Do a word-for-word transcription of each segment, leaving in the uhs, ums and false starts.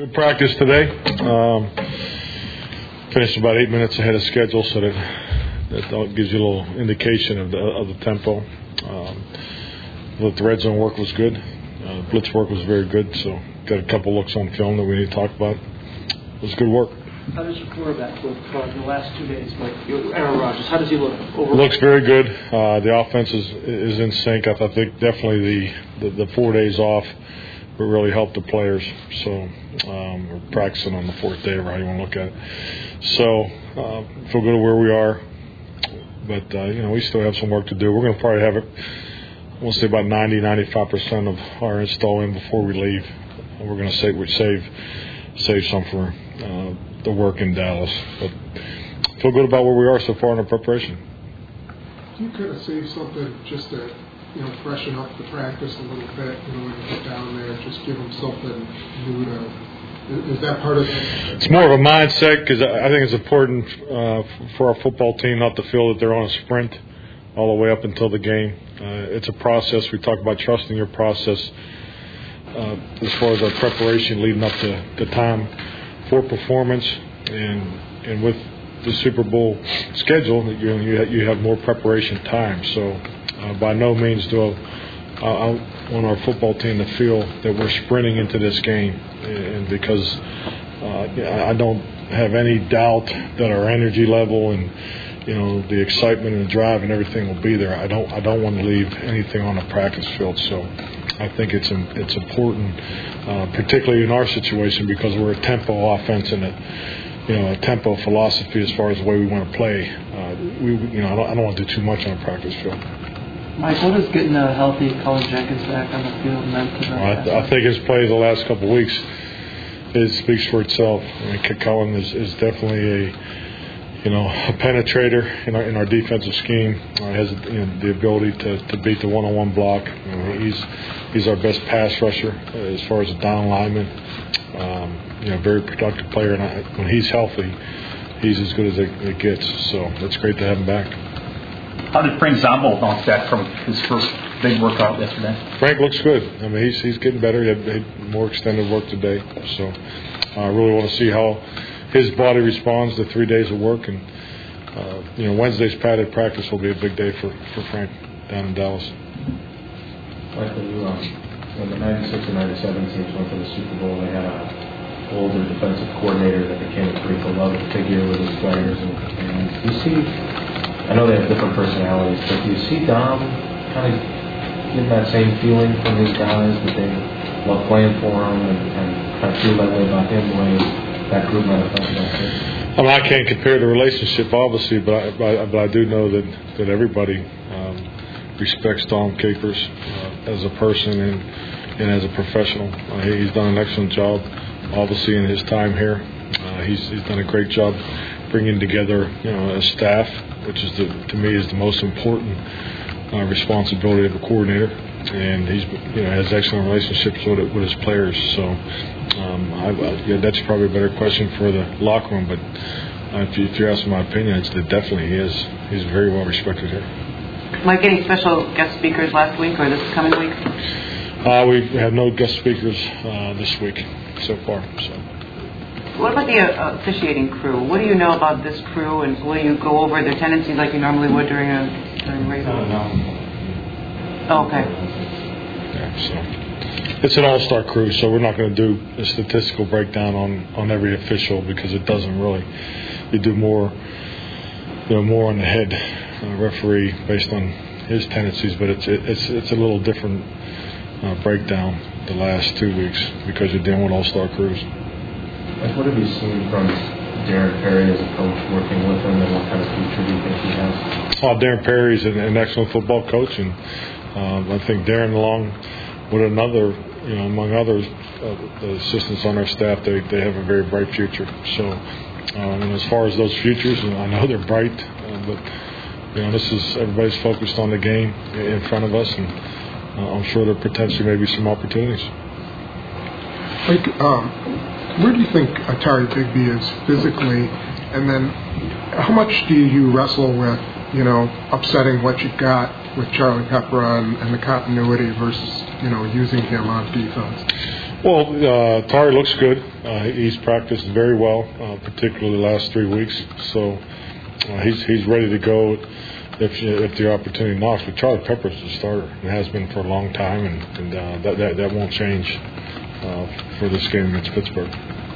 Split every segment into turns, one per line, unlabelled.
Good practice today. Um, finished about eight minutes ahead of schedule, so that that gives you a little indication of the of the tempo. Um, look, the red zone work was good. Uh, blitz work was very good. So got a couple looks on film that we need to talk about. It was good work.
How does your quarterback look uh, in the last two days? Like Aaron Rodgers, how does he look overall?
Looks very good. Uh, the offense is is in sync. I, I think definitely the, the, the four days off will really help the players. So um, we're practicing on the fourth day, or how you want to look at it. So uh, feel good at where we are, but uh, you know we still have some work to do. We're going to probably have it. I want to say about ninety, ninety-five percent of our install in before we leave. And we're going to save save save some for uh, the work in Dallas. But feel good about where we are so far in our preparation.
You could have saved something just to, you know, freshen up the practice a little bit, you know, when you get down there, just give them something new to. Is that part of it?
It's more of a mindset, because I think it's important uh, for our football team not to feel that they're on a sprint all the way up until the game. Uh, it's a process. We talk about trusting your process uh, as far as our preparation leading up to the time for performance, and and with the Super Bowl schedule, you you, you have more preparation time. So uh, by no means do I, I want our football team to feel that we're sprinting into this game, and because uh, I don't have any doubt that our energy level and you know the excitement and the drive and everything will be there. I don't I don't want to leave anything on the practice field. So I think it's it's important, uh, particularly in our situation, because we're a tempo offense and a you know a tempo philosophy as far as the way we want to play. Uh, we you know I don't, I don't want to do too much on the practice field.
Mike, what does getting a healthy Cullen Jenkins back on the field meant to them?
I, I think his play the last couple of weeks it speaks for itself. I mean, Cullen is, is definitely a you know, a penetrator in our, in our defensive scheme. Uh, has you know, the ability to, to beat the one-on-one block. You know, he's he's our best pass rusher uh, as far as a down lineman. Um, you know, very productive player, and I, when he's healthy, he's as good as it, it gets. So it's great to have him back.
How did Frank Zombo bounce back from his first big workout yesterday?
Frank looks good. I mean, he's he's getting better. He had, he had more extended work today. So I really want to see how his body responds to three days of work, and uh, you know Wednesday's padded practice will be a big day for, for Frank down in Dallas.
Michael, you, um, when the ninety-six and ninety-seven teams went to the Super Bowl, they had an older defensive coordinator that became a pretty beloved figure with his players. And, and you see, I know they have different personalities, but do you see Dom kind of getting that same feeling from his guys that they love playing for him and, and kind of feel that way about him the way that group might have felt about him?
I mean, I can't compare the relationship, obviously, but I, but I, but I do know that, that everybody um, respects Dom Capers uh, as a person and, and as a professional. Uh, he's done an excellent job, obviously, in his time here. Uh, he's, he's done a great job bringing together, you know, a staff, which is the, to me is the most important uh, responsibility of a coordinator. And he's, you know, has excellent relationships with with his players. So, um, I, I, yeah, that's probably a better question for the locker room. But uh, if, you, if you're asking my opinion, it's that definitely he is. He's very well respected here.
Mike, any special guest speakers last week or this coming week?
Uh, we have no guest speakers uh, this week so far. So.
What about the uh, officiating crew? What do you know about this crew, and will you go over their tendencies like you normally would during a during a race?
I don't know.
Oh, okay.
Yeah, so it's an all-star crew, so we're not going to do a statistical breakdown on, on every official because it doesn't really. You do more, you know, more on the head uh, referee based on his tendencies, but it's it, it's it's a little different uh, breakdown the last two weeks because you're dealing with all-star crews.
Like, what have you seen from Darren Perry as a coach working with him, and what kind of future do you think he has?
Oh, Darren Perry's an, an excellent football coach, and um, I think Darren, along with another, you know, among others, uh, the assistants on our staff, they, they have a very bright future. So, um, and as far as those futures, you know, I know they're bright, uh, but you know, this is everybody's focused on the game in front of us, and uh, I'm sure there potentially may be some opportunities.
Like, um, where do you think Atari Bigby is physically, and then how much do you wrestle with, you know, upsetting what you've got with Charlie Pepper and, and the continuity versus, you know, using him on defense?
Well, uh, Tari looks good. Uh, he's practiced very well, uh, particularly the last three weeks. So uh, he's he's ready to go if if the opportunity knocks. But Charlie Pepper's the starter and has been for a long time, and, and uh, that, that that won't change uh, for this game against Pittsburgh.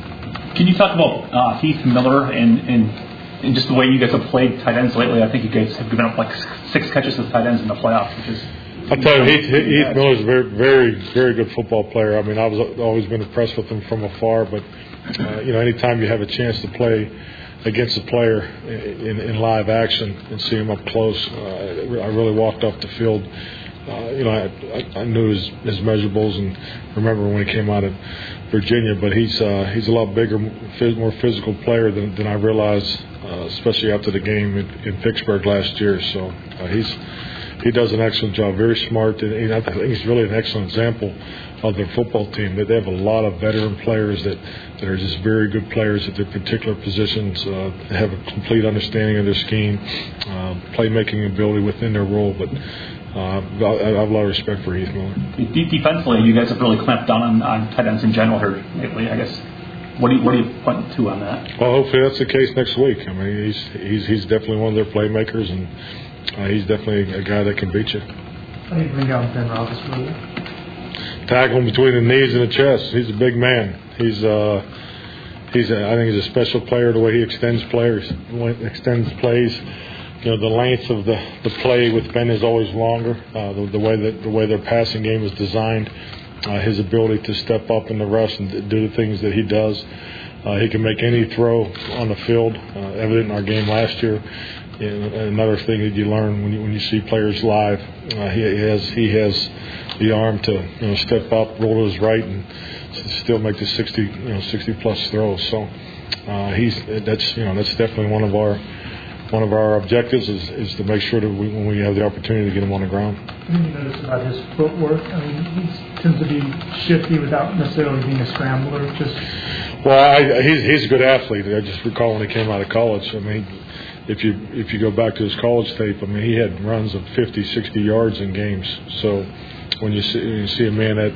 Can you talk about uh, Heath Miller and, and and just the way you guys have played tight ends lately? I think you guys have given up like six catches to tight ends in the playoffs, which is.
I'll tell you, Heath, Heath Miller's a very, very, very good football player. I mean, I was always been impressed with him from afar, but uh, you know, anytime you have a chance to play against a player in, in live action and see him up close, uh, I really walked off the field. Uh, you know, I, I knew his, his measurables and remember when he came out of Virginia, but he's uh, he's a lot bigger, more physical player than, than I realized, uh, especially after the game in, in Pittsburgh last year. So uh, he's. He does an excellent job, very smart, and I think he's really an excellent example of their football team. That they have a lot of veteran players that, that are just very good players at their particular positions. Uh, they have a complete understanding of their scheme, uh, playmaking ability within their role. But uh, I have a lot of respect for Heath Miller.
Defensively, you guys have really clamped down on, on tight ends in general here lately, I guess. What do you what do you point to on that?
Well, hopefully that's the case next week. I mean, he's he's he's definitely one of their playmakers, and uh, he's definitely a guy that can beat you.
How do you bring down Ben Roethlisberger?
Tackle him between the knees and the chest. He's a big man. He's uh he's a, I think he's a special player. The way he extends players, extends plays. You know, the length of the, the play with Ben is always longer. Uh, the, the way that the way their passing game is designed. Uh, his ability to step up in the rush and do the things that he does. Uh, he can make any throw on the field, uh, evident in our game last year. And another thing that you learn when you, when you see players live, uh, he, he has he has the arm to you know step up, roll to his right, and still make the sixty you know sixty plus throws. So uh, he's that's you know that's definitely one of our one of our objectives is, is to make sure that we, when we have the opportunity to get him on the ground.
What do you notice about his footwork? I mean, he tends to be shifty without necessarily being a scrambler. Just
well, I, he's he's a good athlete. I just recall when he came out of college. I mean, if you if you go back to his college tape, I mean, he had runs of fifty, sixty yards in games. So when you see when you see a man that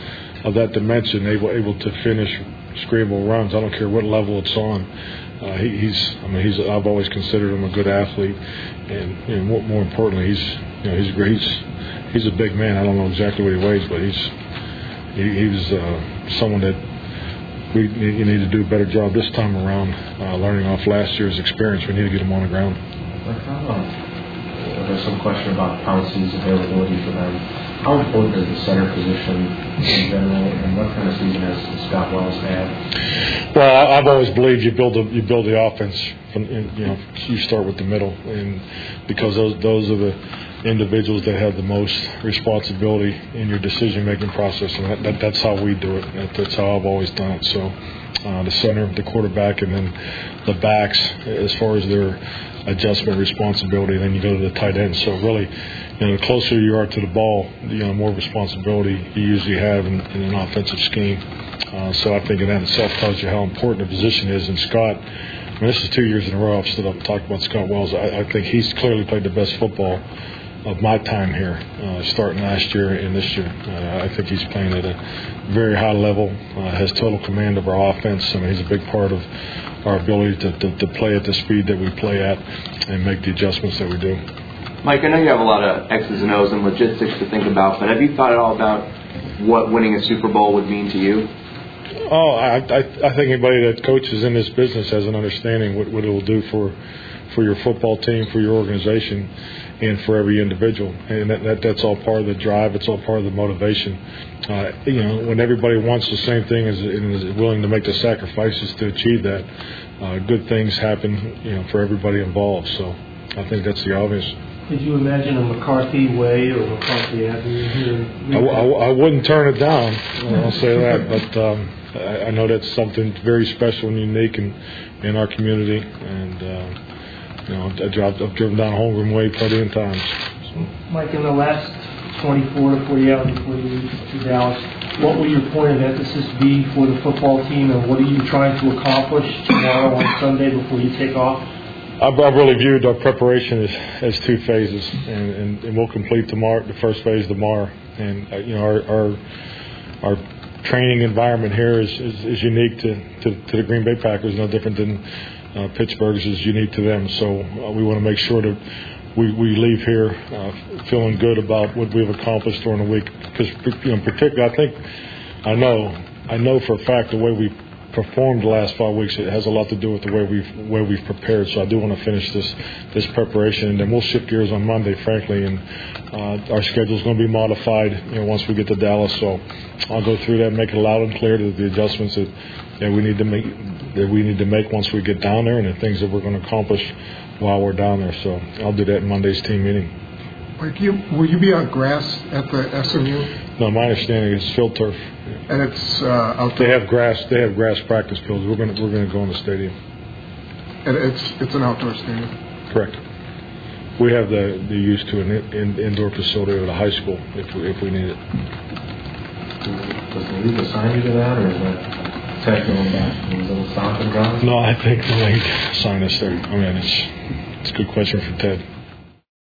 of that dimension able able to finish scramble runs, I don't care what level it's on. Uh, he, he's, I mean, he's. I've always considered him a good athlete, and you know, more, more importantly, he's, you know, he's great. He's, he's a big man. I don't know exactly what he weighs, but he's, he, he's uh, someone that we you need to do a better job this time around, uh, learning off last year's experience. We need to get him on the ground.
Uh, there's some question about Pouncey's availability for them. How important is the center position in general, and what kind of season has Scott Wells had?
Well, I've always believed you build a, you build the offense from you know you start with the middle, and because those those are the individuals that have the most responsibility in your decision making process, and that, that, that's how we do it. That, that's how I've always done it. So uh, the center, the quarterback, and then the backs as far as their adjustment responsibility. Then you go to the tight end. So really, you know, the closer you are to the ball, you know, more responsibility you usually have in, in an offensive scheme. Uh, so I think in that itself tells you how important the position is. And Scott, I mean, this is two years in a row I've stood up and talked about Scott Wells. I, I think he's clearly played the best football of my time here, uh, starting last year and this year. Uh, I think he's playing at a very high level, uh, has total command of our offense. I mean, he's a big part of our ability to, to, to play at the speed that we play at and make the adjustments that we do.
Mike, I know you have a lot of X's and O's and logistics to think about, but have you thought at all about what winning a Super Bowl would mean to you?
Oh, I, I, I think anybody that coaches in this business has an understanding what, what it will do for for your football team, for your organization, and for every individual. And that, that that's all part of the drive. It's all part of the motivation. Uh, you know, when everybody wants the same thing and is, is willing to make the sacrifices to achieve that, uh, good things happen, you know, for everybody involved. So I think that's the obvious.
Did you imagine a McCarthy way or McCarthy Avenue here?
I, I, I wouldn't turn it down. I'll say that, but um, I, I know that's something very special and unique in, in our community. And uh, you know, I dropped, I've driven down Holmgren Way plenty of times. So.
Mike, in the last twenty-four to forty hours before you leave to Dallas, what will your point of emphasis be for the football team, and what are you trying to accomplish tomorrow on Sunday before you take off?
I've, I've really viewed our preparation as, as two phases, and, and, and we'll complete tomorrow, the first phase tomorrow. And uh, you know, our, our our training environment here is, is, is unique to, to, to the Green Bay Packers, no different than uh, Pittsburgh's is unique to them. So uh, we want to make sure that we, we leave here uh, feeling good about what we've accomplished during the week. Because, you know, in particular, I think, I know, I know for a fact the way we performed the last five weeks, it has a lot to do with the way we've way we've prepared. So I do want to finish this this preparation, and then we'll shift gears on Monday, frankly, and uh, our schedule is going to be modified, you know, once we get to Dallas. So I'll go through that, make it loud and clear to the adjustments that, that we need to make that we need to make once we get down there, and the things that we're going to accomplish while we're down there. So I'll do that in Monday's team meeting.
Like you, will you be on grass at the S M U?
No, my understanding is field turf.
And it's uh, out
They
there.
have grass. They have grass practice fields. We're going to we're going to go in the stadium.
And it's it's an outdoor stadium.
Correct. We have the, the use to an in, in, indoor facility at a high school if we, if we need it.
Does the league assign you to that, or is that Ted going back? Was it a stomping ground?
No, I think the league signed us there. I mean, it's it's a good question for Ted.